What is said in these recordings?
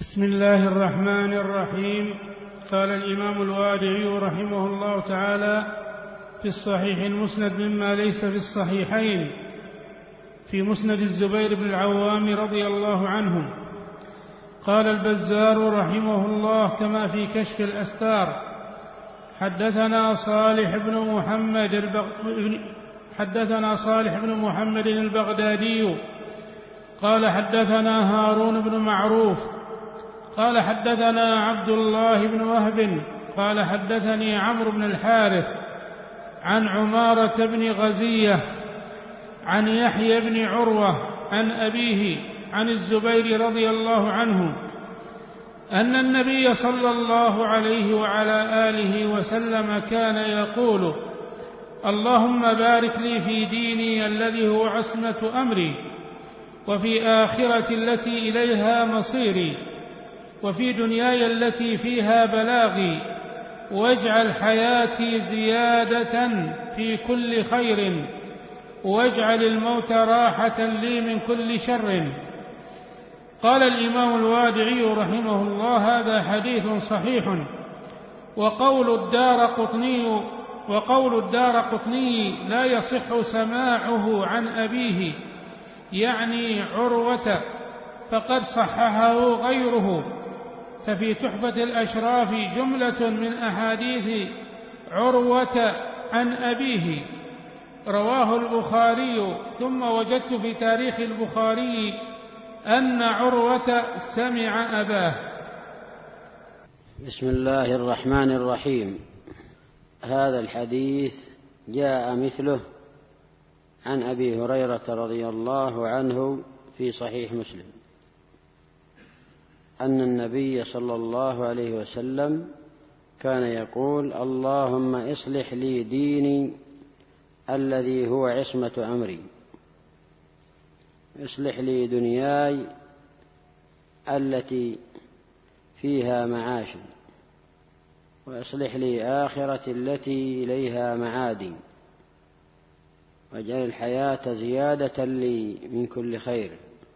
بسم الله الرحمن الرحيم. قال الإمام الوادعي رحمه الله تعالى في الصحيح المسند مما ليس في الصحيحين في مسند الزبير بن العوام رضي الله عنه. قال البزار رحمه الله كما في كشف الأستار: حدثنا صالح بن محمد البغدادي قال حدثنا هارون بن معروف قال حدثنا عبد الله بن وهب قال حدثني عمرو بن الحارث عن عمارة بن غزية عن يحيى بن عروة عن أبيه عن الزبير رضي الله عنه أن النبي صلى الله عليه وعلى آله وسلم كان يقول: اللهم بارك لي في ديني الذي هو عصمة أمري، وفي آخرتي التي إليها مصيري، وفي دنياي التي فيها بلاغي، واجعل حياتي زيادة في كل خير، واجعل الموت راحة لي من كل شر. قال الإمام الوادعي رحمه الله: هذا حديث صحيح. وقول الدارقطني لا يصح سماعه عن أبيه يعني عروة، فقد صححه غيره. ففي تحفة الأشراف جملة من أحاديث عروة عن أبيه رواه البخاري، ثم وجدت في تاريخ البخاري أن عروة سمع أباه. بسم الله الرحمن الرحيم. هذا الحديث جاء مثله عن أبي هريرة رضي الله عنه في صحيح مسلم أن النبي صلى الله عليه وسلم كان يقول: اللهم اصلح لي ديني الذي هو عصمة أمري، اصلح لي دنياي التي فيها معاشي، واصلح لي آخرتي التي إليها معادي، واجعل الحياة زيادة لي من كل خير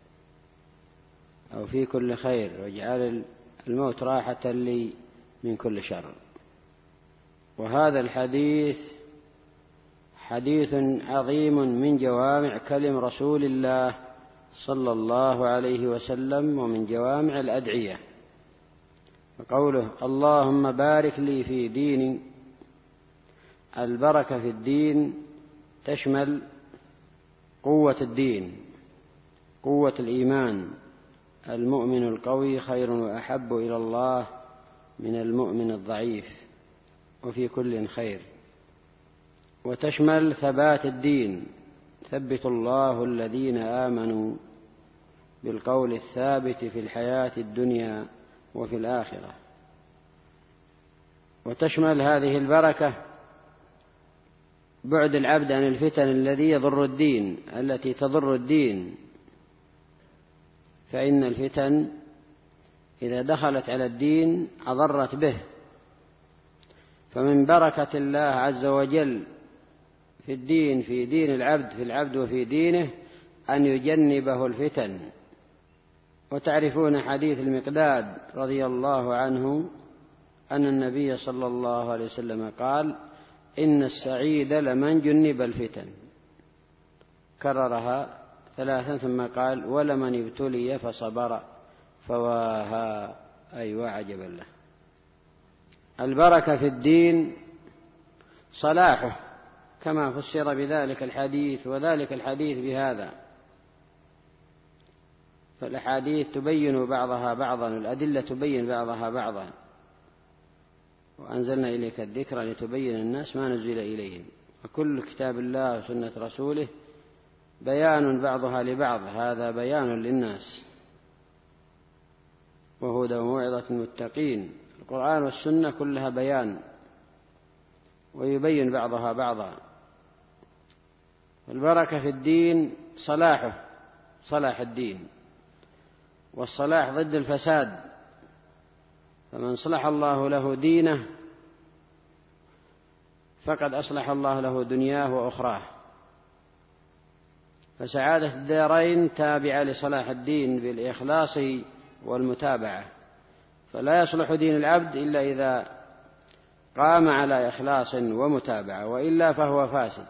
أو في كل خير، واجعل الموت راحة لي من كل شر. وهذا الحديث حديث عظيم من جوامع كلم رسول الله صلى الله عليه وسلم ومن جوامع الأدعية. وقوله: اللهم بارك لي في ديني، البركة في الدين تشمل قوة الدين، قوة الإيمان. المؤمن القوي خير وأحب إلى الله من المؤمن الضعيف، وفي كل خير. وتشمل ثبات الدين، ثبت الله الذين آمنوا بالقول الثابت في الحياة الدنيا وفي الآخرة. وتشمل هذه البركة بعد العبد عن الفتن التي تضر الدين، فإن الفتن إذا دخلت على الدين أضرت به. فمن بركة الله عز وجل في الدين، في دين العبد، في العبد وفي دينه، أن يجنبه الفتن. وتعرفون حديث المقداد رضي الله عنه أن النبي صلى الله عليه وسلم قال: إن السعيد لمن جنب الفتن. كررها 3 ثم قال: ولمن ابتلي فصبر فواها، أي وعجبا له. البركة في الدين صلاحه كما فسر بذلك الحديث، وذلك الحديث بهذا. فالأحاديث تبين بعضها بعضا، والأدلة تبين بعضها بعضا. وأنزلنا إليك الذكر لتبين الناس ما نزل إليهم. وكل كتاب الله وسنة رسوله بيان بعضها لبعض، هذا بيان للناس وهدى وموعظة المتقين. القرآن والسنة كلها بيان ويبين بعضها بعضا. البركة في الدين صلاحه، صلاح الدين، والصلاح ضد الفساد. فمن صلح الله له دينه فقد أصلح الله له دنياه وأخراه. فسعادة الدارين تابعة لصلاح الدين بالإخلاص والمتابعة. فلا يصلح دين العبد إلا إذا قام على إخلاص ومتابعة، وإلا فهو فاسد،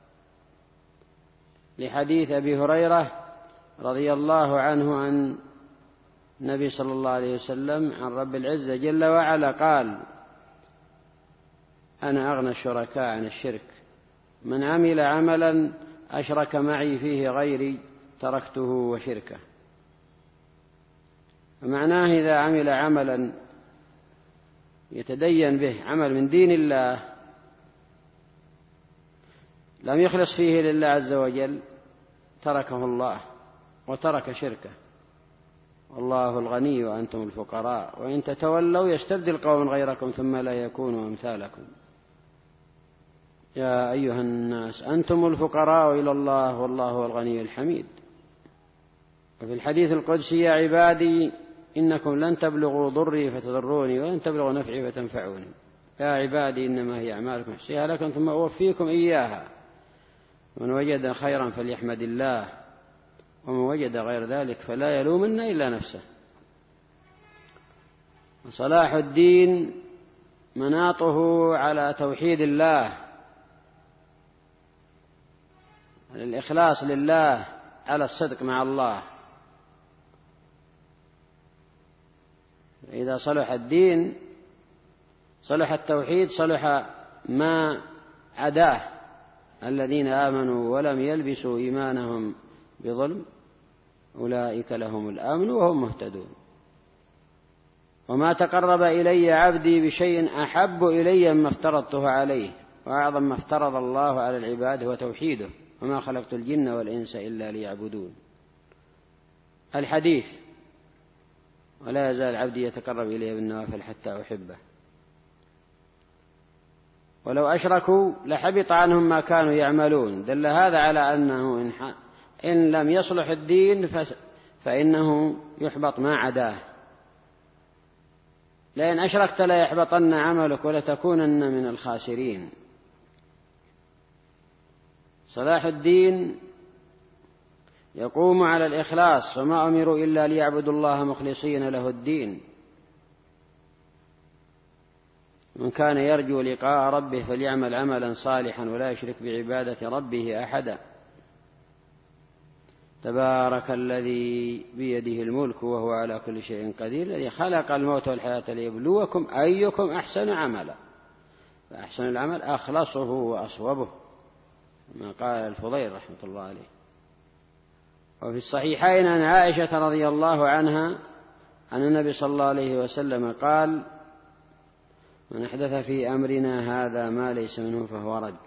لحديث أبي هريرة رضي الله عنه عن النبي صلى الله عليه وسلم عن رب العزة جل وعلا قال: أنا أغنى الشركاء عن الشرك، من عمل عملا أشرك معي فيه غيري تركته وشركه. فمعناه إذا عمل عملا يتدين به، عمل من دين الله لم يخلص فيه لله عز وجل، تركه الله وترك شركه. والله الغني وأنتم الفقراء وإن تتولوا يستبدل قوما غيركم ثم لا يكونوا أمثالكم. يا أيها الناس أنتم الفقراء إلى الله والله هو الغني الحميد. وفي الحديث القدسي: يا عبادي إنكم لن تبلغوا ضري فتضروني ولن تبلغوا نفعي فتنفعوني. يا عبادي إنما هي أعمالكم أحصيها لكم ثم أوفيكم إياها، من وجد خيرا فليحمد الله ومن وجد غير ذلك فلا يلومن إلا نفسه. صلاح الدين مناطه على توحيد الله، على الإخلاص لله، على الصدق مع الله. إذا صلح الدين صلح التوحيد، صلح ما عداه. الذين آمنوا ولم يلبسوا إيمانهم بظلم أولئك لهم الأمن وهم مهتدون. وما تقرب إلي عبدي بشيء أحب إلي مما افترضته عليه، وأعظم ما افترض الله على العباد هو توحيده، وما خلقت الجن والإنس إلا ليعبدون. الحديث: ولا يزال عبدي يتقرب إلي بالنوافل حتى أحبه. ولو أشركوا لحبط عنهم ما كانوا يعملون. دل هذا على أنه إن لم يصلح الدين فإنه يحبط ما عداه. لئن أشركت لا يحبطن عملك ولتكونن من الخاسرين. صلاح الدين يقوم على الإخلاص، وما أمروا إلا ليعبدوا الله مخلصين له الدين. من كان يرجو لقاء ربه فليعمل عملا صالحا ولا يشرك بعبادة ربه أحدا. تبارك الذي بيده الملك وهو على كل شيء قدير، الذي خلق الموت والحياة ليبلوكم أيكم أحسن عملا، فأحسن العمل أخلصه وأصوبه، ما قال الفضيل رحمة الله عليه. وفي الصحيحين عن عائشة رضي الله عنها أن النبي صلى الله عليه وسلم قال: من أحدث في أمرنا هذا ما ليس منه فهو رد،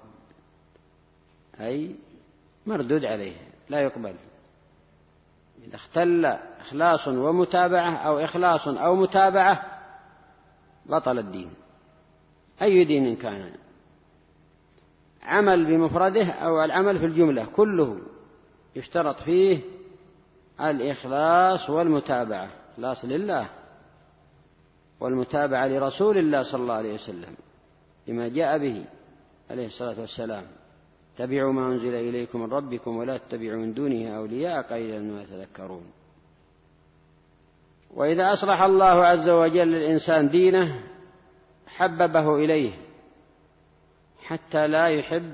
أي مردود عليه لا يقبل. إذا اختل إخلاص ومتابعة أو إخلاص أو متابعة بطل الدين، أي دين كان، عمل بمفرده أو العمل في الجملة كله يشترط فيه الإخلاص والمتابعة، إخلاص لله والمتابعة لرسول الله صلى الله عليه وسلم بما جاء به عليه الصلاة والسلام: اتبعوا ما أنزل إليكم من ربكم ولا تتبعوا من دونه أولياء قليلا ما تذكرون. وإذا أصلح الله عز وجل للإنسان دينه حببه إليه حتى لا يحب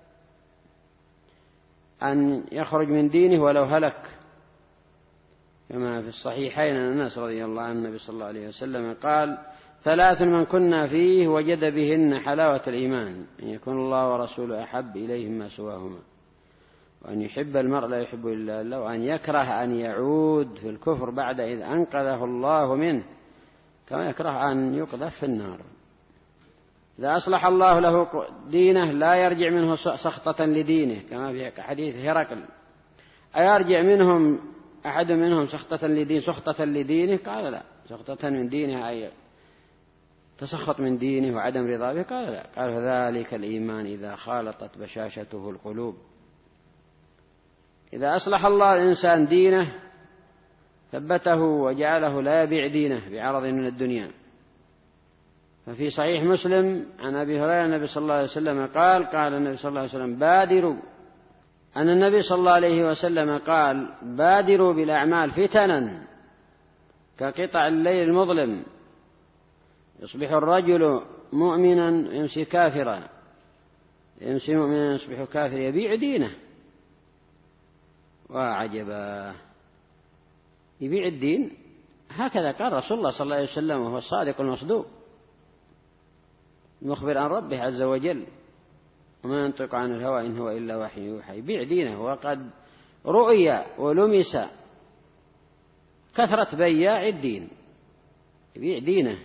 أن يخرج من دينه ولو هلك، كما في الصحيحين عن أنس رضي الله عنه النبي صلى الله عليه وسلم قال: ثلاث من كنا فيه وجد بهن حلاوة الإيمان: أن يكون الله ورسوله أحب إليه مما سواهما، وأن يحب المرء لا يحب إلا الله، وأن يكره أن يعود في الكفر بعد إذ أنقذه الله منه، كما يكره أن يقذف في النار. إذا أصلح الله له دينه لا يرجع منه سخطة لدينه، كما في حديث هرقل: أيرجع منهم أحد منهم سخطة لدينه؟ قال لا. سخطة من دينه أي تسخط من دينه وعدم رضا به؟ قال لا. قال: فذلك الإيمان إذا خالطت بشاشته القلوب. إذا أصلح الله الإنسان دينه ثبته وجعله لا يبيع دينه بعرض من الدنيا. ففي صحيح مسلم عن أبي هريرة النبي صلى الله عليه وسلم قال النبي صلى الله عليه وسلم: النبي صلى الله عليه وسلم قال: بادروا بالأعمال فتنا كقطع الليل المظلم، يصبح الرجل مؤمنا يمسي كافرا، يمسي مؤمنا يصبح كافرا، يبيع دينه. وعجبا، يبيع الدين. هكذا قال رسول الله صلى الله عليه وسلم وهو الصادق المصدوق المخبر عن ربه عز وجل: وما ينطق عن الهوى إن هو إلا وحي يوحى. يبيع دينه. وقد رؤي ولمس كثرة بياع الدين، يبيع دينه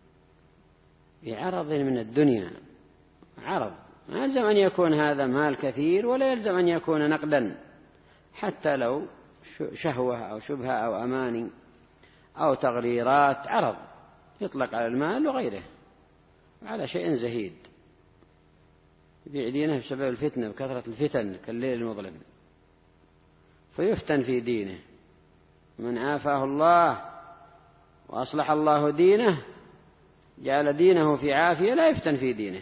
بعرض من الدنيا. عرض ما يلزم أن يكون هذا مال كثير، ولا يلزم أن يكون نقدا، حتى لو شهوة أو شبهة أو أماني أو تغريرات. عرض يطلق على المال وغيره، على شيء زهيد. يبيع دينه بسبب الفتنة وكثرة الفتن كالليل المظلم، فيفتن في دينه. من عافاه الله وأصلح الله دينه جعل دينه في عافية، لا يفتن في دينه،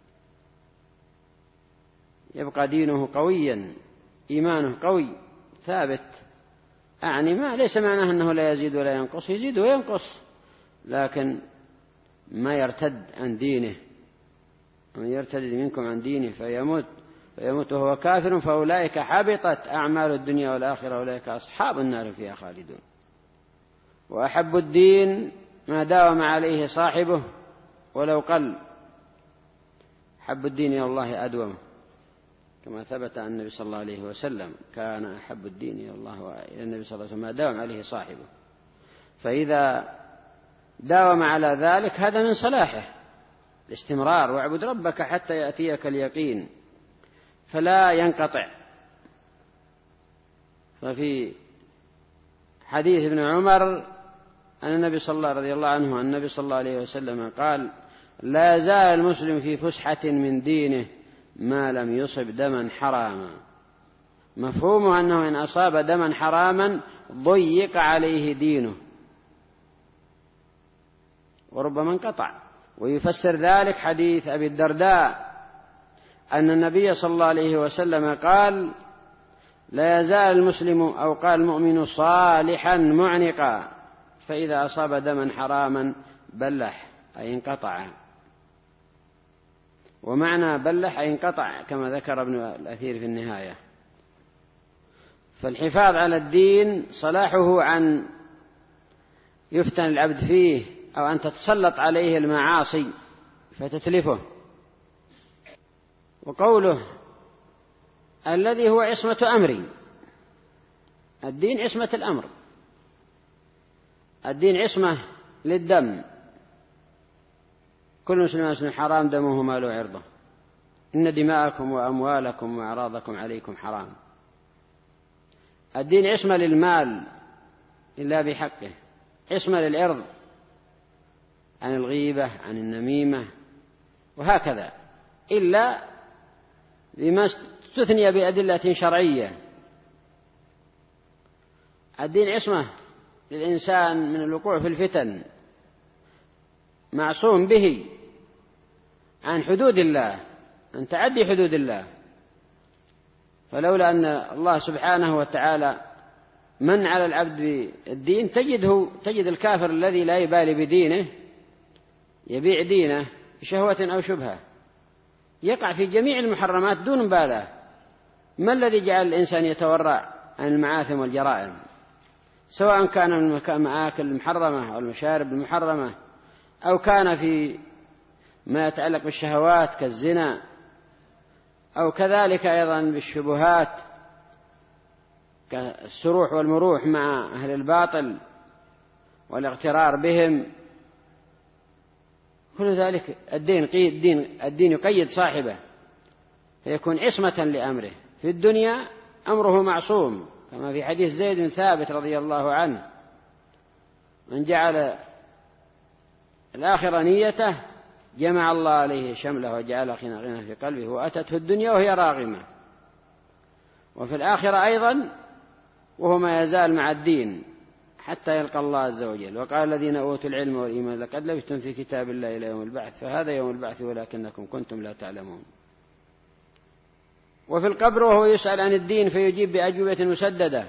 يبقى دينه قويا، إيمانه قوي ثابت. أعني ما ليس معناه أنه لا يزيد ولا ينقص، يزيد وينقص، لكن ما يرتد عن دينه. ومن يرتد منكم عن دينه فيموت وهو كافر فأولئك حبطت أعمال الدنيا والآخرة، أولئك أصحاب النار فيها خالدون. وأحب الدين ما داوم عليه صاحبه ولو قل. حب الدين إلى الله أدوم، كما ثبت عن النبي صلى الله عليه وسلم: كان أحب الدين إلى الله وإلى النبي صلى الله عليه وسلم ما داوم عليه صاحبه. فإذا داوم على ذلك هذا من صلاحه الاستمرار. واعبد ربك حتى يأتيك اليقين، فلا ينقطع. ففي حديث ابن عمر أن النبي صلى الله رضي الله عنه أن النبي صلى الله عليه وسلم قال: لا يزال المسلم في فسحة من دينه ما لم يصب دما حراما. مفهومه أنه إن أصاب دما حراما ضيق عليه دينه وربما انقطع. ويفسر ذلك حديث أبي الدرداء أن النبي صلى الله عليه وسلم قال: لا يزال المسلم أو قال المؤمن صالحا معنقا، فإذا أصاب دما حراما بلح أي انقطع. ومعنى بلح أي انقطع كما ذكر ابن الأثير في النهاية. فالحفاظ على الدين صلاحه عن يفتن العبد فيه أو أن تتسلط عليه المعاصي فتتلفه. وقوله الذي هو عصمة أمري، الدين عصمة الأمر، الدين عصمة للدم. كل مسلم حرام دمه ماله عرضه، إن دماءكم وأموالكم وأعراضكم عليكم حرام. الدين عصمة للمال إلا بحقه، عصمة للعرض عن الغيبة عن النميمة وهكذا، إلا بما استثني بأدلة شرعية. الدين عصمة للإنسان من الوقوع في الفتن، معصوم به عن حدود الله، عن تعدي حدود الله. فلولا أن الله سبحانه وتعالى من على العبد بالدين تجد الكافر الذي لا يبالي بدينه يبيع دينه بشهوة أو شبهة، يقع في جميع المحرمات دون مبالاة. ما الذي جعل الإنسان يتورع عن المعاثم والجرائم، سواء كان من المآكل المحرمة أو المشارب المحرمة، أو كان في ما يتعلق بالشهوات كالزنا، أو كذلك أيضا بالشبهات كالسروح والمروح مع أهل الباطل والاغترار بهم. كل ذلك الدين يقيد صاحبه فيكون عصمة لأمره. في الدنيا أمره معصوم، كما في حديث زيد بن ثابت رضي الله عنه: من جعل الآخرة نيته جمع الله عليه شمله وجعل غنى في قلبه وأتته الدنيا وهي راغمة. وفي الآخرة أيضا وهو ما يزال مع الدين حتى يلقى الله عز وجل. وقال الذين أوتوا العلم والإيمان لقد لبثتم في كتاب الله إلى يوم البعث، فهذا يوم البعث ولكنكم كنتم لا تعلمون. وفي القبر وهو يسأل عن الدين فيجيب بأجوبة مسددة: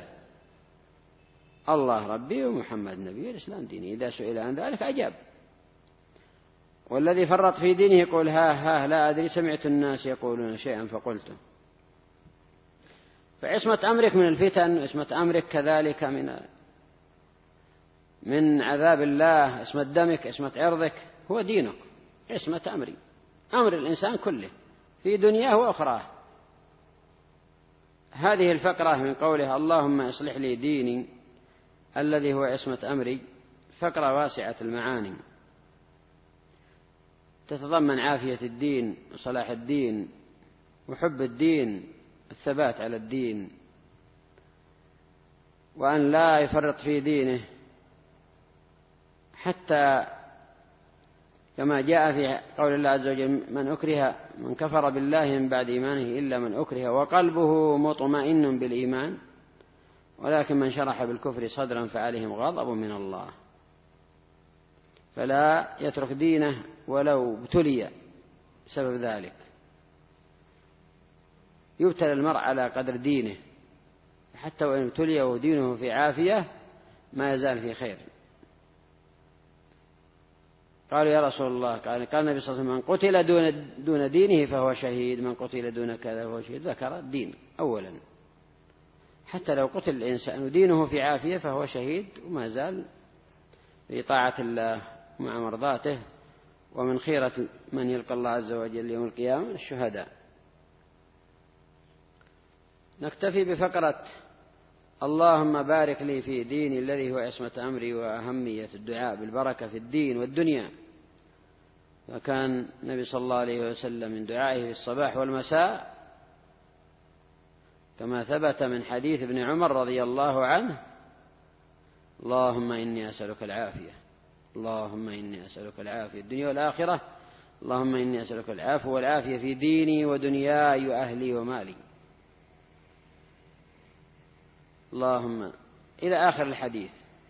الله ربي ومحمد نبي الإسلام ديني. إذا سئل عن ذلك أجاب. والذي فرط في دينه يقول ها لا أدري، سمعت الناس يقولون شيئا فقلته. فعصمة أمرك من الفتن، عصمة أمرك كذلك من عذاب الله، عصمة دمك، عصمة عرضك، هو دينك. عصمة أمري، أمر الإنسان كله في دنياه وأخراه. هذه الفقرة من قوله اللهم اصلح لي ديني الذي هو عصمة أمري، فقرة واسعة المعاني، تتضمن عافية الدين وصلاح الدين وحب الدين، الثبات على الدين، وأن لا يفرط في دينه، حتى كما جاء في قول الله عز وجل من كفر بالله من بعد إيمانه إلا من أكره وقلبه مطمئن بالإيمان ولكن من شرح بالكفر صدرا فعليهم غضب من الله. فلا يترك دينه ولو ابتلي بسبب ذلك. يبتلى المرء على قدر دينه، حتى وإن ابتلي ودينه في عافية ما يزال في خير. قالوا يا رسول الله، قال النبي صلى الله عليه وسلم من قتل دون دينه فهو شهيد، من قتل دون كذا فهو شهيد. ذكر الدين أولا، حتى لو قتل الإنسان ودينه في عافية فهو شهيد وما زال في طاعة الله مع مرضاته، ومن خيرة من يلقى الله عز وجل يوم القيامة الشهداء. نكتفي بفقرة اللهم بارك لي في ديني الذي هو عصمة أمري، وأهمية الدعاء بالبركة في الدين والدنيا. فكان النبي صلى الله عليه وسلم من دعائه في الصباح والمساء كما ثبت من حديث ابن عمر رضي الله عنه اللهم إني أسألك العافية، اللهم إني أسألك العافية الدنيا والآخرة، اللهم إني أسألك العافية والعافية في ديني ودنياي وأهلي ومالي، اللهم إلى آخر الحديث.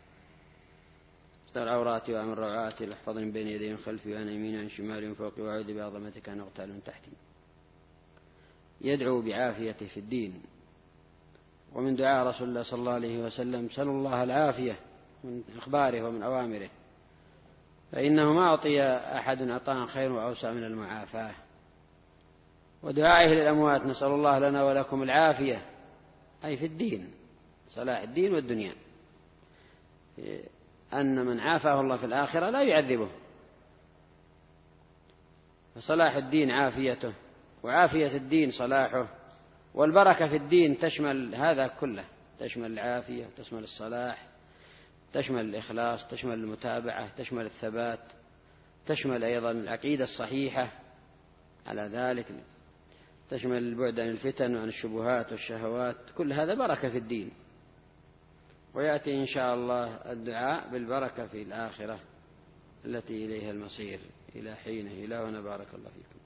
استر عوراتي وأمن روعاتي، احفظني بين يدي من خلفي وعن يميني وعن شمالي من فوقي، وأعوذ بعظمتك أن أغتال من تحتي. يدعو بعافيته في الدين. ومن دعاء رسول الله صلى الله عليه وسلم سأل الله العافية من إخباره ومن أوامره، فإنه ما أعطي أحد عطاء خير وأوسع من المعافاة. ودعائه للأموات نسأل الله لنا ولكم العافية، أي في الدين، صلاح الدين والدنيا، أن من عافاه الله في الآخرة لا يعذبه. فصلاح الدين عافيته، وعافية الدين صلاحه، والبركة في الدين تشمل هذا كله، تشمل العافية، تشمل الصلاح، تشمل الإخلاص، تشمل المتابعة، تشمل الثبات، تشمل أيضا العقيدة الصحيحة على ذلك، تشمل البعد عن الفتن وعن الشبهات والشهوات. كل هذا بركة في الدين. ويأتي إن شاء الله الدعاء بالبركة في الآخرة التي إليها المصير. إلى حينه، إلى هنا، بارك الله فيكم.